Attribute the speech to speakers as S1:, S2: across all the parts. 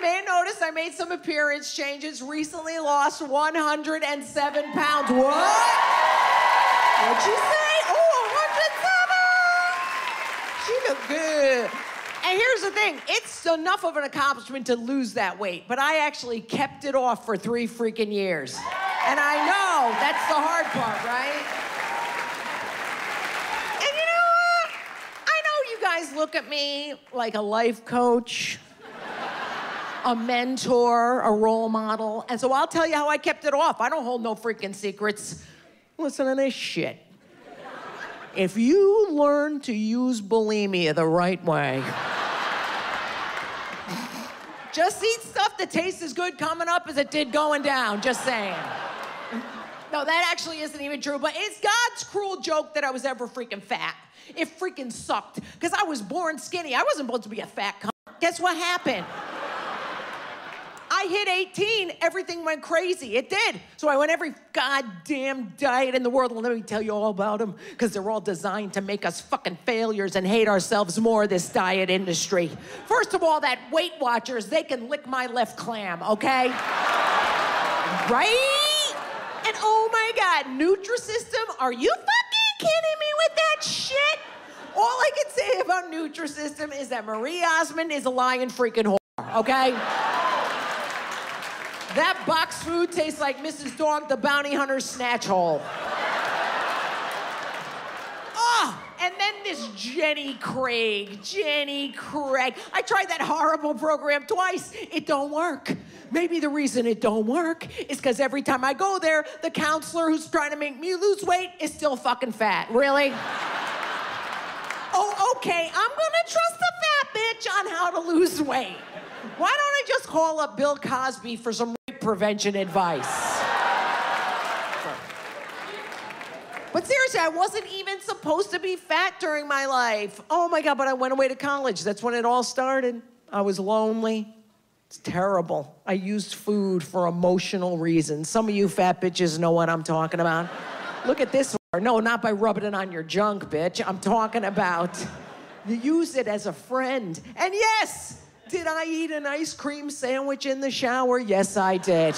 S1: may have noticed I made some appearance changes. Recently lost 107 pounds. What? What'd you say? Oh, 107! She looked good. And here's the thing. It's enough of an accomplishment to lose that weight, but I actually kept it off for 3 freaking years. And I know that's the hard part, right? And you know what? I know you guys look at me like a life coach, a mentor, a role model, and so I'll tell you how I kept it off. I don't hold no freaking secrets. Listen to this shit. If you learn to use bulimia the right way, just eat stuff that tastes as good coming up as it did going down, just saying. No, that actually isn't even true, but it's God's cruel joke that I was ever freaking fat. It freaking sucked, because I was born skinny. I wasn't supposed to be a fat cunt. Guess what happened? I hit 18, everything went crazy. It did. So I went every goddamn diet in the world, and let me tell you all about them, because they're all designed to make us fucking failures and hate ourselves more, this diet industry. First of all, that Weight Watchers, they can lick my left clam, okay? Right? And oh my God, Nutrisystem, are you fucking kidding me with that shit? All I can say about Nutrisystem is that Marie Osmond is a lying freaking whore, okay? That box food tastes like Mrs. Dog the Bounty Hunter's snatch hole. Oh, and then this Jenny Craig. I tried that horrible program twice. It don't work. Maybe the reason it don't work is because every time I go there, the counselor who's trying to make me lose weight is still fucking fat. Really? Oh, okay, I'm gonna trust the fat bitch on how to lose weight. Why don't I just call up Bill Cosby for some rape prevention advice? But seriously, I wasn't even supposed to be fat during my life. Oh my God, but I went away to college. That's when it all started. I was lonely. It's terrible. I used food for emotional reasons. Some of you fat bitches know what I'm talking about. Look at this. No, not by rubbing it on your junk, bitch. I'm talking about you use it as a friend. And yes, did I eat an ice cream sandwich in the shower? Yes, I did.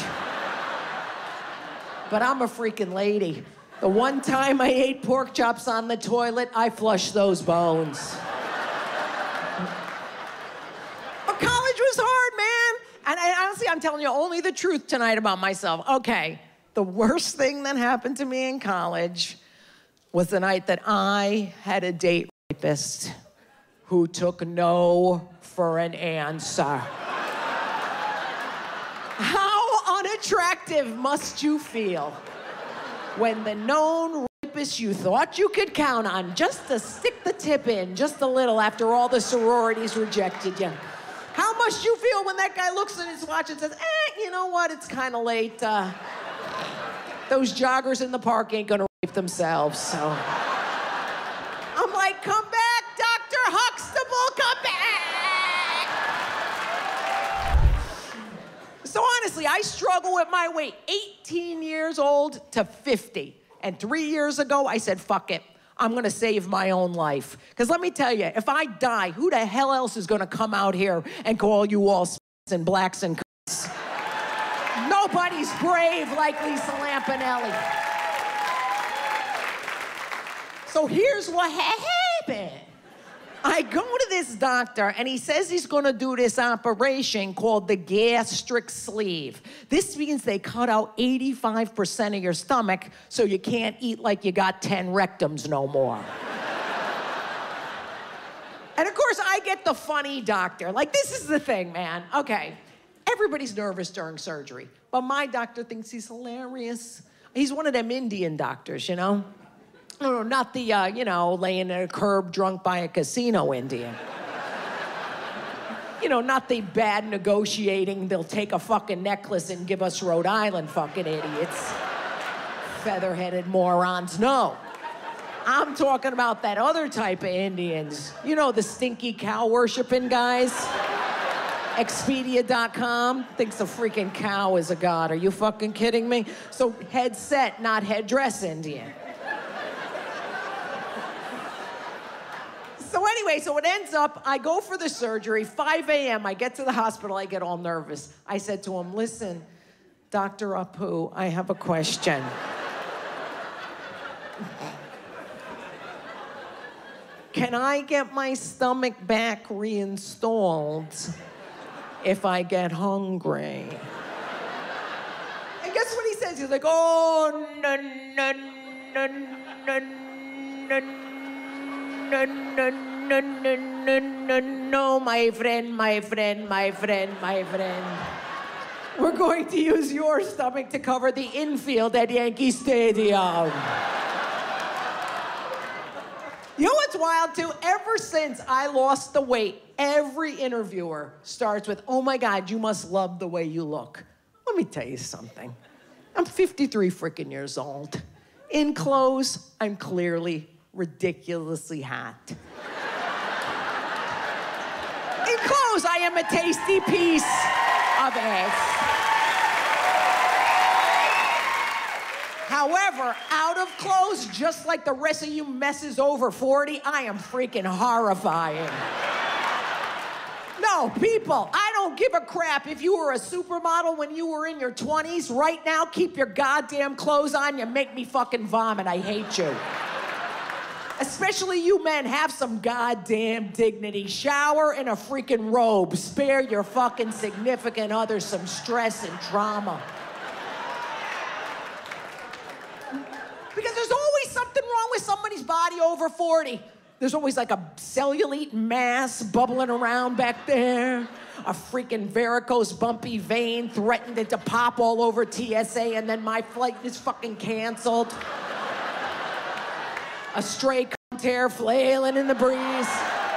S1: But I'm a freaking lady. The one time I ate pork chops on the toilet, I flushed those bones. But college was hard, man. And honestly, I'm telling you only the truth tonight about myself. Okay, the worst thing that happened to me in college was the night that I had a date rapist who took no for an answer. How unattractive must you feel when the known rapist you thought you could count on just to stick the tip in just a little after all the sororities rejected you? How must you feel when that guy looks at his watch and says, you know what, it's kind of late. Those joggers in the park ain't gonna rape themselves, so. I'm like, come back, Dr. Huxtable, come back! So honestly, I struggle with my weight. 18 years old to 50. And 3 years ago, I said, fuck it. I'm gonna save my own life. Because let me tell you, if I die, who the hell else is gonna come out here and call you all and blacks and cunts? Nobody's brave like Lisa Lampanelli. So here's what happened. I go to this doctor, and he says he's gonna do this operation called the gastric sleeve. This means they cut out 85% of your stomach so you can't eat like you got 10 rectums no more. And of course, I get the funny doctor. Like, this is the thing, man. Okay, everybody's nervous during surgery, but my doctor thinks he's hilarious. He's one of them Indian doctors, you know? No, not the, laying in a curb drunk by a casino Indian. You know, not the bad negotiating, they'll take a fucking necklace and give us Rhode Island fucking idiots. Feather-headed morons, no. I'm talking about that other type of Indians. You know, the stinky cow worshiping guys? Expedia.com thinks a freaking cow is a god. Are you fucking kidding me? So headset, not headdress Indian. So anyway, Anyway, so it ends up, I go for the surgery, 5 a.m. I get to the hospital, I get all nervous. I said to him, listen, Dr. Apu, I have a question. Can I get my stomach back reinstalled if I get hungry? And guess what he says? He's like, oh, no, no, no, no, no, no, no, no, no, no, no, my friend, my friend, my friend, my friend. We're going to use your stomach to cover the infield at Yankee Stadium. You know what's wild, too? Ever since I lost the weight, every interviewer starts with, oh, my God, you must love the way you look. Let me tell you something. I'm 53 freaking years old. In clothes, I'm clearly ridiculously hot. In clothes, I am a tasty piece of ass. However, out of clothes, just like the rest of you messes over 40, I am freaking horrifying. No, people, I don't give a crap if you were a supermodel when you were in your 20s. Right now, keep your goddamn clothes on. You make me fucking vomit. I hate you. Especially you men, have some goddamn dignity. Shower in a freaking robe. Spare your fucking significant other some stress and trauma. Because there's always something wrong with somebody's body over 40. There's always like a cellulite mass bubbling around back there. A freaking varicose bumpy vein threatened to pop all over TSA, and then my flight is fucking canceled. A stray cunt hair flailing in the breeze.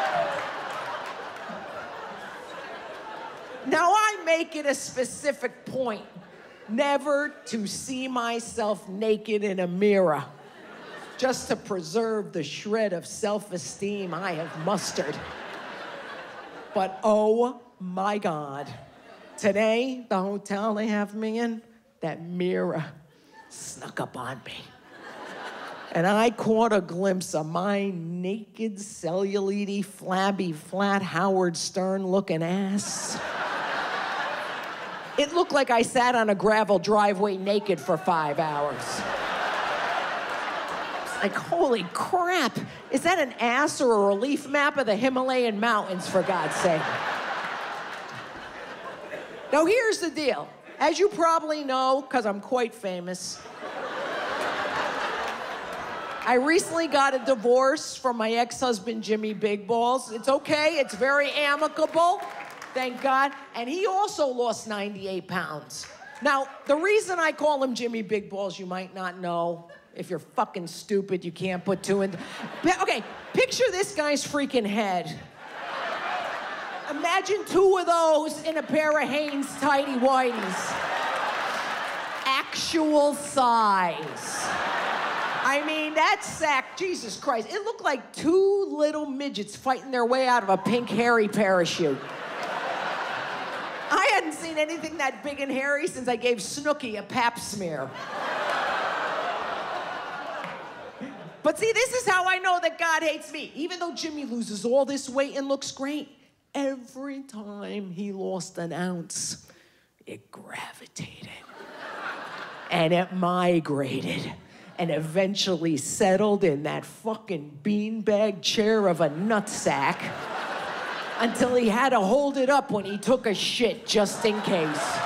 S1: Now I make it a specific point never to see myself naked in a mirror, just to preserve the shred of self-esteem I have mustered. But oh my God, today, the hotel they have me in, that mirror snuck up on me. And I caught a glimpse of my naked, cellulite, flabby, flat Howard Stern-looking ass. It looked like I sat on a gravel driveway naked for 5 hours. Like, holy crap. Is that an ass or a relief map of the Himalayan mountains, for God's sake? Now, here's the deal. As you probably know, because I'm quite famous, I recently got a divorce from my ex-husband, Jimmy Big Balls. It's okay. It's very amicable. Thank God. And he also lost 98 pounds. Now, the reason I call him Jimmy Big Balls, you might not know. If you're fucking stupid, you can't put two in. Okay, picture this guy's freaking head. Imagine two of those in a pair of Hanes tighty whities. Actual size. I mean, that sack, Jesus Christ, it looked like two little midgets fighting their way out of a pink hairy parachute. I hadn't seen anything that big and hairy since I gave Snooki a pap smear. But see, this is how I know that God hates me. Even though Jimmy loses all this weight and looks great, every time he lost an ounce, it gravitated. And it migrated. And eventually settled in that fucking beanbag chair of a nutsack until he had to hold it up when he took a shit just in case.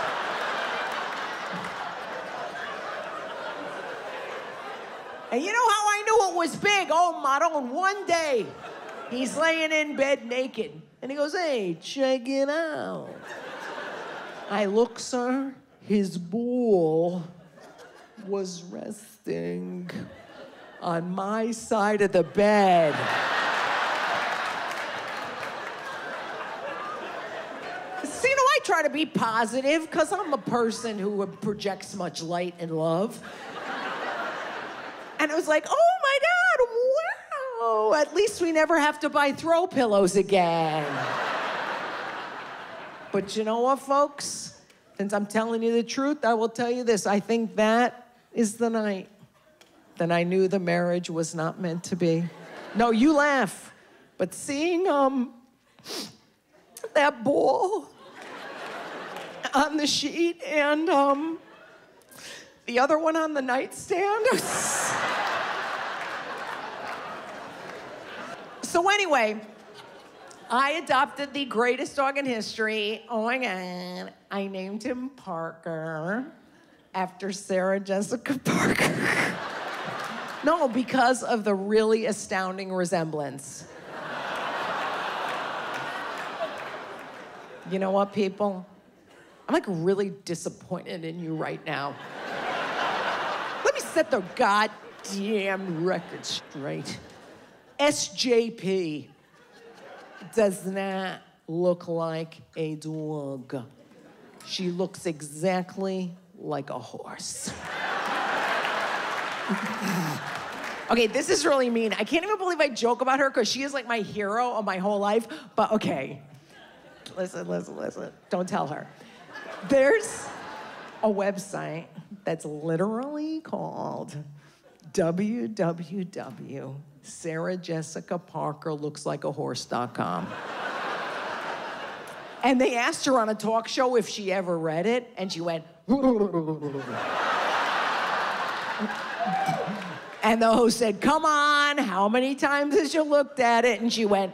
S1: And you know how I knew it was big? Oh, Maron, one day, he's laying in bed naked. And he goes, hey, check it out. I look, sir, his ball was resting on my side of the bed. So, you know, I try to be positive because I'm a person who projects much light and love. And I was like, oh my God, wow. At least we never have to buy throw pillows again. But you know what, folks? Since I'm telling you the truth, I will tell you this. I think that is the night that I knew the marriage was not meant to be. No, you laugh, But seeing that ball on the sheet and the other one on the nightstand. So anyway, I adopted the greatest dog in history. Oh my God. I named him Parker after Sarah Jessica Parker. No, because of the really astounding resemblance. You know what, people? I'm like really disappointed in you right now. Let me set the goddamn record straight. SJP does not look like a dog. She looks exactly like a horse. Okay, this is really mean. I can't even believe I joke about her because she is like my hero of my whole life. But okay, listen. Don't tell her. There's a website that's literally called www.sarahjessicaparkerlookslikeahorse.com. And they asked her on a talk show if she ever read it, and she went, and the host said, come on, how many times has you looked at it? And she went,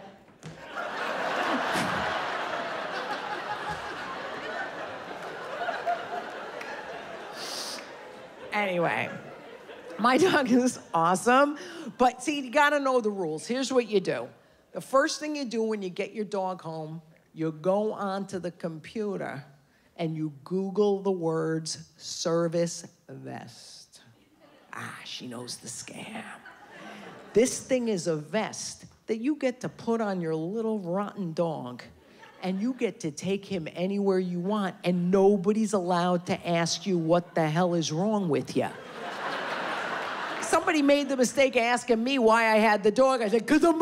S1: anyway, my dog is awesome, but see, you gotta know the rules. Here's what you do. The first thing you do when you get your dog home, you go onto the computer and you Google the words service vest. Ah, she knows the scam. This thing is a vest that you get to put on your little rotten dog, and you get to take him anywhere you want, and nobody's allowed to ask you what the hell is wrong with you. Somebody made the mistake of asking me why I had the dog. I said, 'cause I'm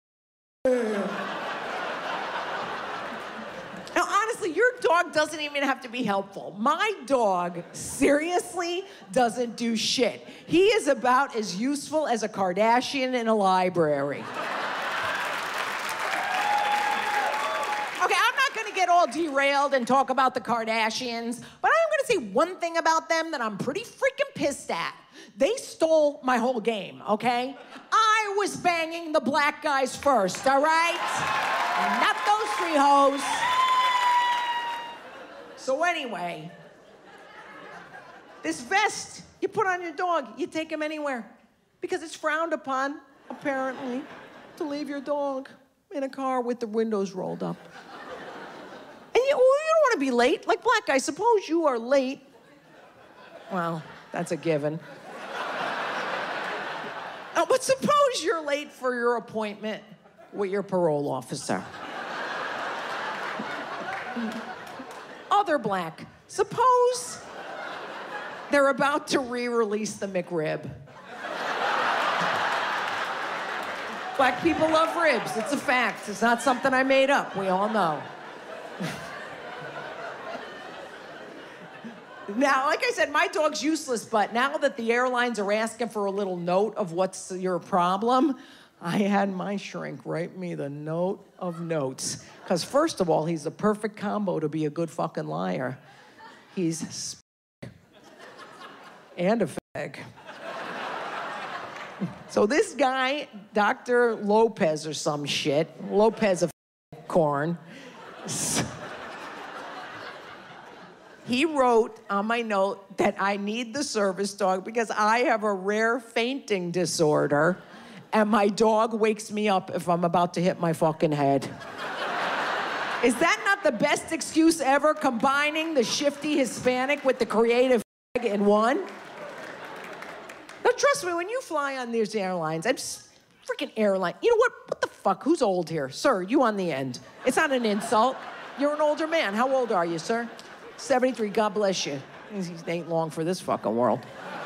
S1: Now, honestly, your dog doesn't even have to be helpful. My dog, seriously, doesn't do shit. He is about as useful as a Kardashian in a library. Okay, I'm not gonna get all derailed and talk about the Kardashians, but I'm gonna say one thing about them that I'm pretty freaking pissed at. They stole my whole game, okay? I was banging the black guys first, all right? Not those three hoes. So anyway, this vest you put on your dog, you take him anywhere, because it's frowned upon, apparently, to leave your dog in a car with the windows rolled up. And you don't want to be late. Like black guys, suppose you are late. Well, that's a given. Oh, but suppose you're late for your appointment with your parole officer. Other black, suppose they're about to re-release the McRib. Black people love ribs. It's a fact. It's not something I made up. We all know. Now, like I said, my dog's useless, but now that the airlines are asking for a little note of what's your problem, I had my shrink write me the note of notes. Because first of all, he's a perfect combo to be a good fucking liar. He's and a fag. So this guy, Dr. Lopez or some shit, Lopez of corn, he wrote on my note that I need the service dog because I have a rare fainting disorder and my dog wakes me up if I'm about to hit my fucking head. Is that not the best excuse ever, combining the shifty Hispanic with the creative in one? Now, trust me, when you fly on these airlines, I'm just freaking airline. You know what? What the fuck? Who's old here? Sir, you on the end. It's not an insult. You're an older man. How old are you, sir? 73. God bless you. He ain't long for this fucking world.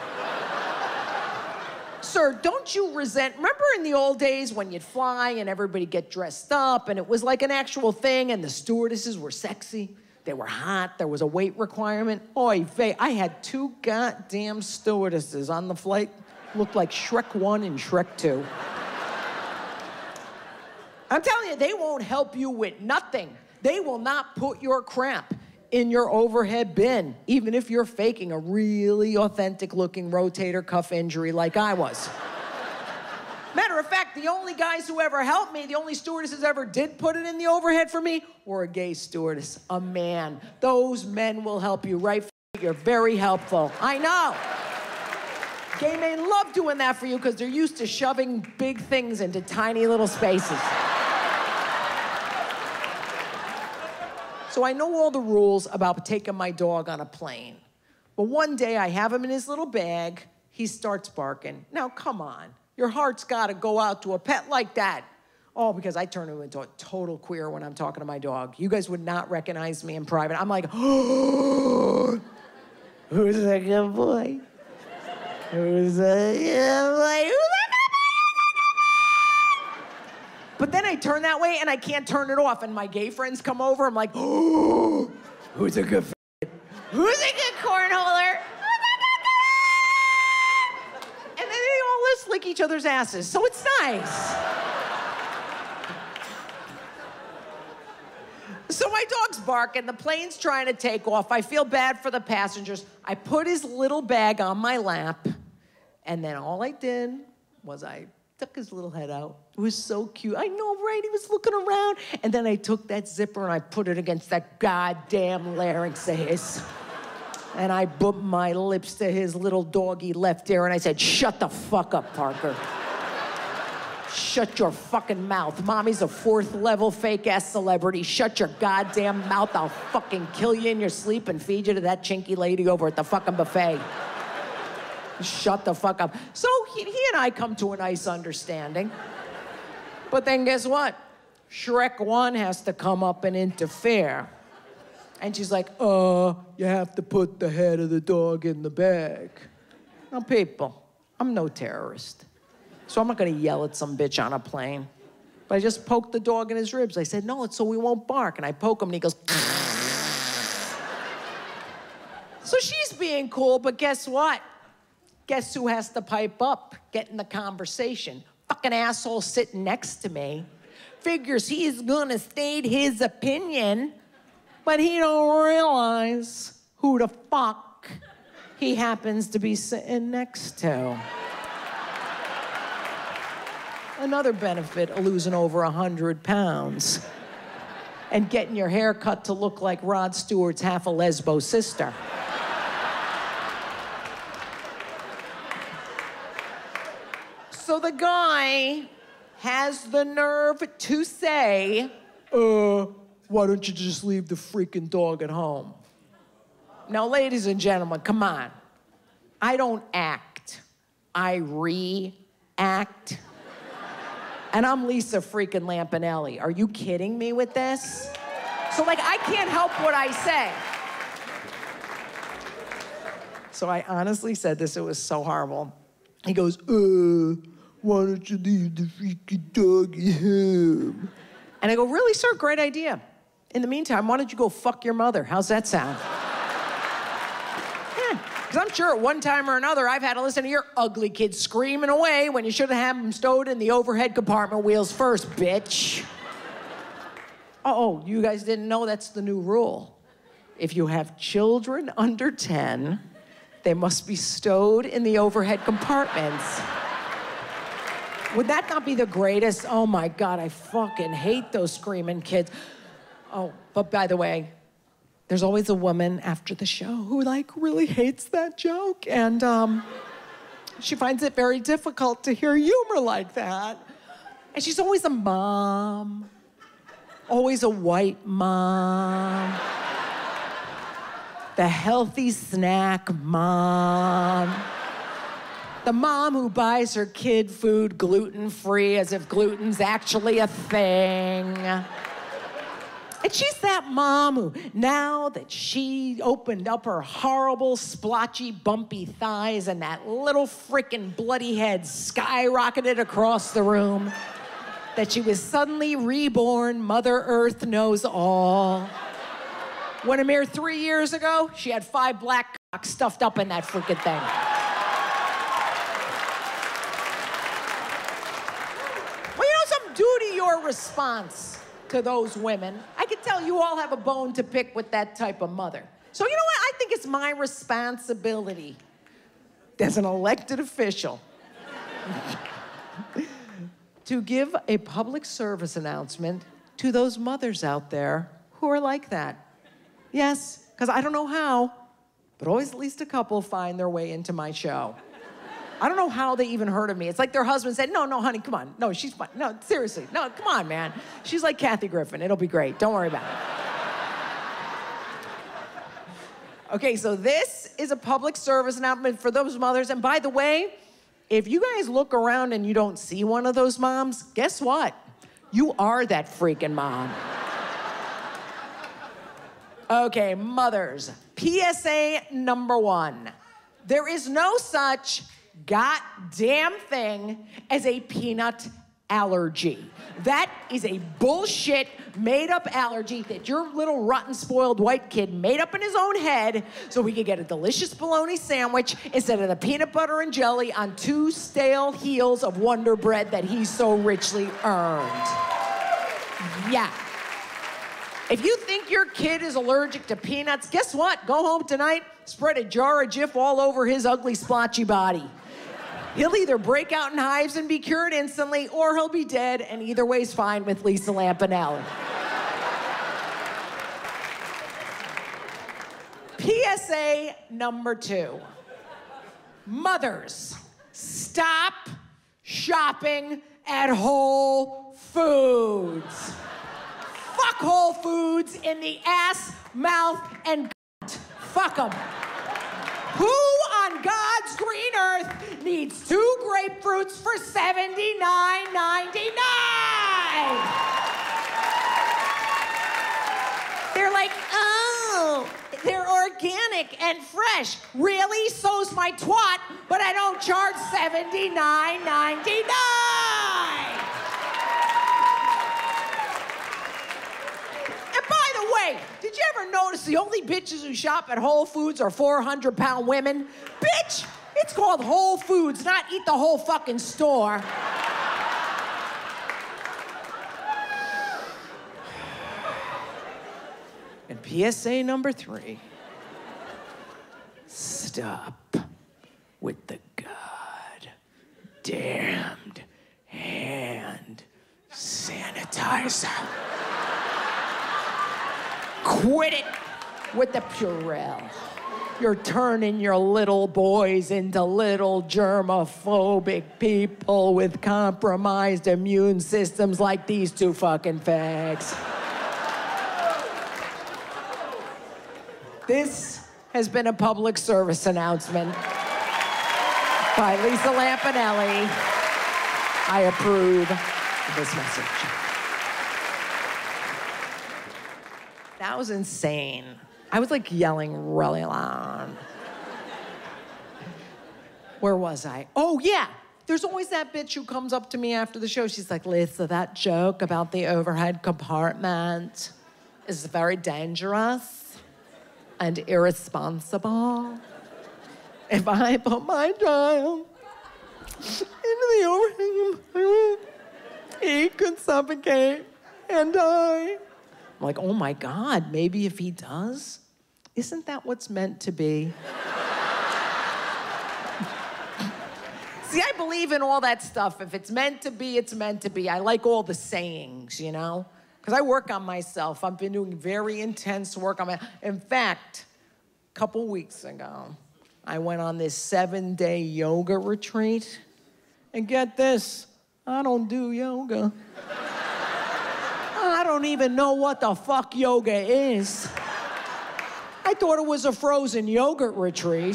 S1: Sir, don't you resent... Remember in the old days when you'd fly and everybody get dressed up and it was like an actual thing and the stewardesses were sexy? They were hot. There was a weight requirement. Oy vey. I had 2 goddamn stewardesses on the flight. Looked like Shrek 1 and Shrek 2. I'm telling you, they won't help you with nothing. They will not put your crap in your overhead bin, even if you're faking a really authentic-looking rotator cuff injury like I was. Matter of fact, the only guys who ever helped me, the only stewardesses ever did put it in the overhead for me, were a gay stewardess, a man. Those men will help you, right? You're very helpful. I know. Gay men love doing that for you because they're used to shoving big things into tiny little spaces. So I know all the rules about taking my dog on a plane. But one day I have him in his little bag. He starts barking. Now, come on. Your heart's got to go out to a pet like that. Oh, because I turn into a total queer when I'm talking to my dog. You guys would not recognize me in private. I'm like, oh, who's a good boy? Who's a good boy? But then I turn that way and I can't turn it off. And my gay friends come over. I'm like, oh, who's a good f***? Who's a good cornholer? And then they all just lick each other's asses. So it's nice. So my dog's barking. The plane's trying to take off. I feel bad for the passengers. I put his little bag on my lap. And then all I did was I took his little head out. It was so cute. I know, right? He was looking around. And then I took that zipper and I put it against that goddamn larynx of his. And I bumped my lips to his little doggy left ear and I said, shut the fuck up, Parker. Shut your fucking mouth. Mommy's a 4th level fake-ass celebrity. Shut your goddamn mouth. I'll fucking kill you in your sleep and feed you to that chinky lady over at the fucking buffet. Shut the fuck up. So he and I come to a nice understanding. But then guess what? Shrek 1 has to come up and interfere. And she's like, you have to put the head of the dog in the bag. Now, people, I'm no terrorist. So I'm not gonna yell at some bitch on a plane. But I just poked the dog in his ribs. I said, no, it's so we won't bark. And I poke him and he goes, So she's being cool, but guess what? Guess who has to pipe up, get in the conversation? Fucking asshole sitting next to me. Figures he's gonna state his opinion, but he don't realize who the fuck he happens to be sitting next to. Another benefit of losing over 100 pounds and getting your hair cut to look like Rod Stewart's half a lesbo sister. So the guy has the nerve to say, why don't you just leave the freaking dog at home? Now, ladies and gentlemen, come on. I don't act. I react. And I'm Lisa freaking Lampanelli. Are you kidding me with this? So, like, I can't help what I say. So I honestly said this, it was so horrible. He goes, why don't you leave the freaking dog at home? And I go, really, sir? Great idea. In the meantime, why don't you go fuck your mother? How's that sound? Because I'm sure at one time or another, I've had to listen to your ugly kid screaming away when you should have had him stowed in the overhead compartment wheels first, bitch. Oh, you guys didn't know that's the new rule. If you have children under 10, they must be stowed in the overhead compartments. Would that not be the greatest? Oh my God, I fucking hate those screaming kids. Oh, but by the way, there's always a woman after the show who like really hates that joke, and she finds it very difficult to hear humor like that. And she's always a mom, always a white mom, the healthy snack mom, the mom who buys her kid food gluten-free as if gluten's actually a thing. And she's that mom who, now that she opened up her horrible, splotchy, bumpy thighs and that little frickin' bloody head skyrocketed across the room, that she was suddenly reborn, Mother Earth knows all. When a mere 3 years ago, she had 5 black cocks stuffed up in that frickin' thing. Well, you know, some duty to your response to those women. I can tell you all have a bone to pick with that type of mother. So you know what? I think it's my responsibility as an elected official to give a public service announcement to those mothers out there who are like that. Yes, because I don't know how, but always at least a couple find their way into my show. I don't know how they even heard of me. It's like their husband said, no, honey, come on. No, she's fine. No, seriously. No, come on, man. She's like Kathy Griffin. It'll be great. Don't worry about it. Okay, so this is a public service announcement for those mothers. And by the way, if you guys look around and you don't see one of those moms, guess what? You are that freaking mom. Okay, mothers. PSA number 1. There is no such goddamn thing as a peanut allergy. That is a bullshit made-up allergy that your little rotten, spoiled white kid made up in his own head so he could get a delicious bologna sandwich instead of the peanut butter and jelly on 2 stale heels of Wonder Bread that he so richly earned. Yeah. If you think your kid is allergic to peanuts, guess what? Go home tonight, spread a jar of Jif all over his ugly, splotchy body. He'll either break out in hives and be cured instantly, or he'll be dead, and either way's fine with Lisa Lampanelli. PSA number 2. Mothers, stop shopping at Whole Foods. Fuck Whole Foods in the ass, mouth, and fuck them. Who on God's green earth needs 2 grapefruits for $79.99? They're like, oh, they're organic and fresh. Really? So's my twat, but I don't charge $79.99. Did you ever notice the only bitches who shop at Whole Foods are 400-pound women? Bitch, it's called Whole Foods, not eat the whole fucking store. And PSA number 3. Stop with the goddamned hand sanitizer. Quit it with the Purell. You're turning your little boys into little germophobic people with compromised immune systems like these 2 fucking fags. This has been a public service announcement by Lisa Lampanelli. I approve of this message. That was insane. I was like yelling really loud. Where was I? Oh, yeah. There's always that bitch who comes up to me after the show. She's like, Lisa, that joke about the overhead compartment is very dangerous and irresponsible. If I put my child into the overhead compartment, he could suffocate and die. I'm like, oh my God, maybe if he does, isn't that what's meant to be? See, I believe in all that stuff. If it's meant to be, it's meant to be. I like all the sayings, you know? Because I work on myself. I've been doing very intense work on my... In fact, a couple weeks ago, I went on this 7-day yoga retreat. And get this, I don't do yoga. I don't even know what the fuck yoga is. I thought it was a frozen yogurt retreat.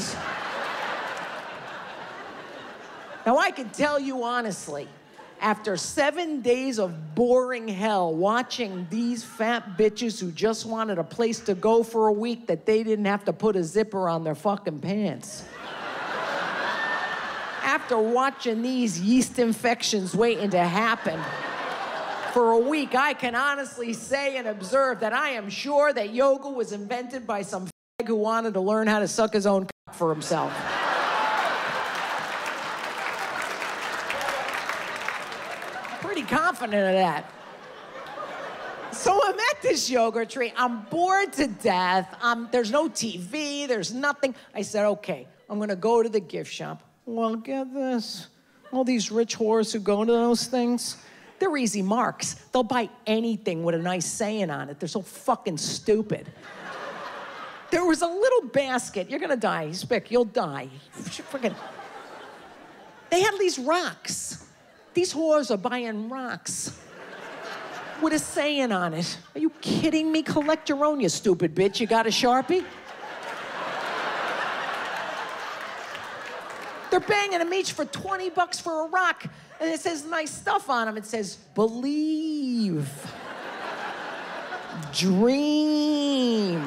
S1: Now, I can tell you honestly, after 7 days of boring hell watching these fat bitches who just wanted a place to go for a week that they didn't have to put a zipper on their fucking pants. After watching these yeast infections waiting to happen for a week, I can honestly say and observe that I am sure that yoga was invented by some fag who wanted to learn how to suck his own cock for himself. Pretty confident of that. So I'm at this yoga retreat. I'm bored to death. There's no TV. There's nothing. I said, okay, I'm going to go to the gift shop. Well, get this. All these rich whores who go to those things, they're easy marks. They'll buy anything with a nice saying on it. They're so fucking stupid. There was a little basket. You're going to die. Spick, you'll die. Freaking. They had these rocks. These whores are buying rocks with a saying on it. Are you kidding me? Collect your own, you stupid bitch. You got a Sharpie? They're banging them each for 20 bucks for a rock. And it says nice stuff on them. It says, believe, dream,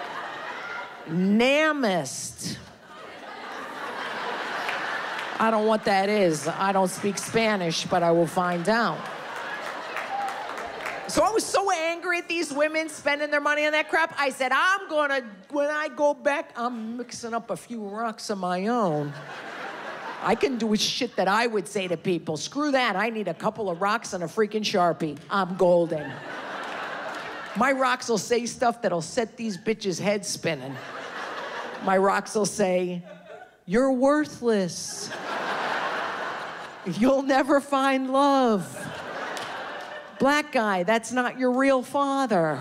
S1: Namist. I don't know what that is. I don't speak Spanish, but I will find out. So I was so angry at these women spending their money on that crap. I said, when I go back, I'm mixing up a few rocks of my own. I can do shit that I would say to people. Screw that, I need a couple of rocks and a freaking Sharpie. I'm golden. My rocks will say stuff that'll set these bitches' heads spinning. My rocks will say, you're worthless. You'll never find love. Black guy, that's not your real father.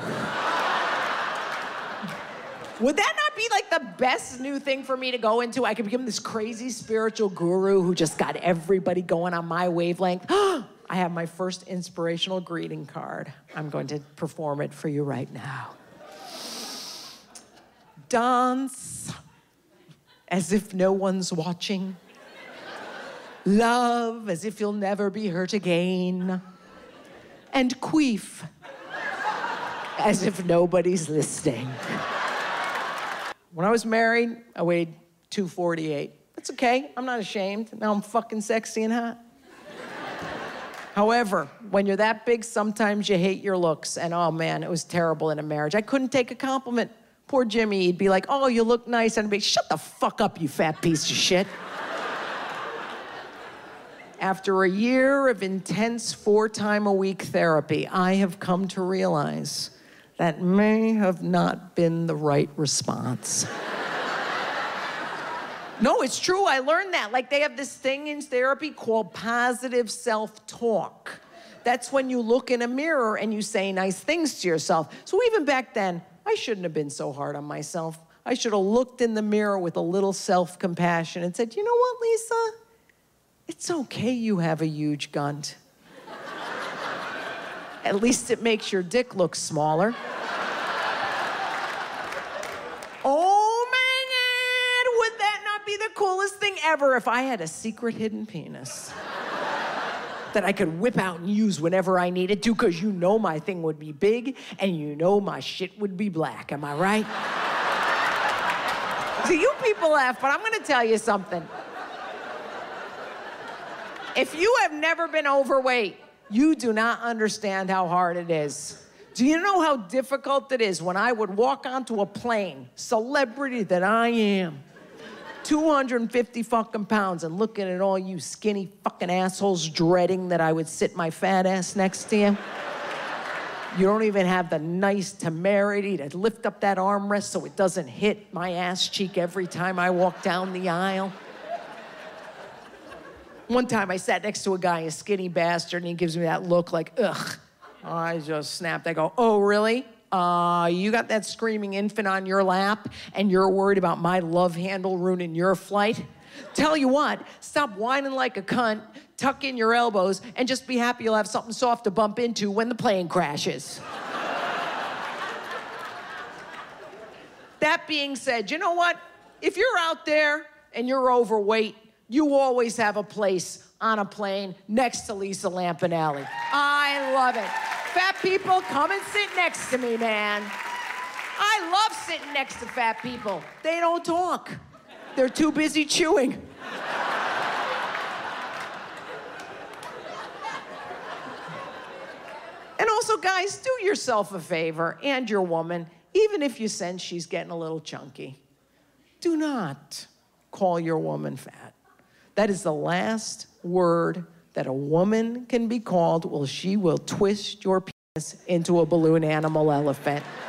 S1: Would that not be like the best new thing for me to go into? I could become this crazy spiritual guru who just got everybody going on my wavelength. I have my first inspirational greeting card. I'm going to perform it for you right now. Dance as if no one's watching. Love as if you'll never be hurt again. And queef as if nobody's listening. When I was married, I weighed 248. That's okay, I'm not ashamed. Now I'm fucking sexy and hot. However, when you're that big, sometimes you hate your looks. And oh man, it was terrible in a marriage. I couldn't take a compliment. Poor Jimmy, he'd be like, oh, you look nice. And I'd be, shut the fuck up, you fat piece of shit. After a year of intense 4-time-a-week therapy, I have come to realize that may have not been the right response. No, it's true, I learned that. Like, they have this thing in therapy called positive self-talk. That's when you look in a mirror and you say nice things to yourself. So even back then, I shouldn't have been so hard on myself. I should have looked in the mirror with a little self-compassion and said, you know what, Lisa? It's okay you have a huge gunt. At least it makes your dick look smaller. Oh my God, would that not be the coolest thing ever if I had a secret hidden penis that I could whip out and use whenever I needed to, because you know my thing would be big and you know my shit would be black, am I right? So you people laugh, but I'm gonna tell you something. If you have never been overweight, you do not understand how hard it is. Do you know how difficult it is when I would walk onto a plane, celebrity that I am, 250 fucking pounds, and looking at all you skinny fucking assholes dreading that I would sit my fat ass next to you? You don't even have the nice temerity to lift up that armrest so it doesn't hit my ass cheek every time I walk down the aisle. One time I sat next to a guy, a skinny bastard, and he gives me that look like, ugh. I just snapped. I go, oh, really? You got that screaming infant on your lap, and you're worried about my love handle ruining your flight? Tell you what, stop whining like a cunt, tuck in your elbows, and just be happy you'll have something soft to bump into when the plane crashes. That being said, you know what? If you're out there and you're overweight, you always have a place on a plane next to Lisa Lampanelli. I love it. Fat people, come and sit next to me, man. I love sitting next to fat people. They don't talk. They're too busy chewing. And also, guys, do yourself a favor, and your woman, even if you sense she's getting a little chunky, do not call your woman fat. That is the last word that a woman can be called. Well, she will twist your into a balloon animal elephant.